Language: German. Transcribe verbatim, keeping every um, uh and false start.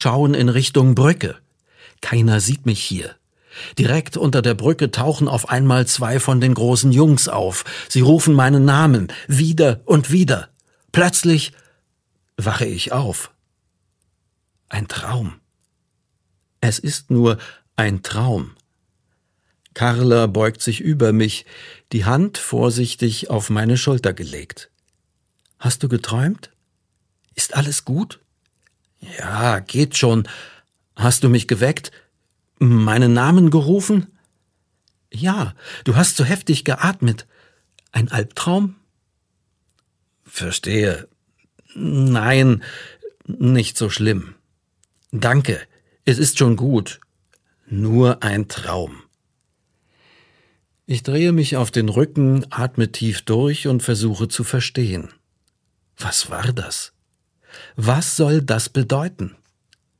schauen in Richtung Brücke. Keiner sieht mich hier. Direkt unter der Brücke tauchen auf einmal zwei von den großen Jungs auf. Sie rufen meinen Namen, wieder und wieder. Plötzlich wache ich auf. Ein Traum. Es ist nur ein Traum. Carla beugt sich über mich, die Hand vorsichtig auf meine Schulter gelegt. »Hast du geträumt? Ist alles gut?« »Ja, geht schon. Hast du mich geweckt? Meinen Namen gerufen?« »Ja, du hast so heftig geatmet. Ein Albtraum?« »Verstehe. Nein, nicht so schlimm. Danke, es ist schon gut. Nur ein Traum.« Ich drehe mich auf den Rücken, atme tief durch und versuche zu verstehen. Was war das? Was soll das bedeuten?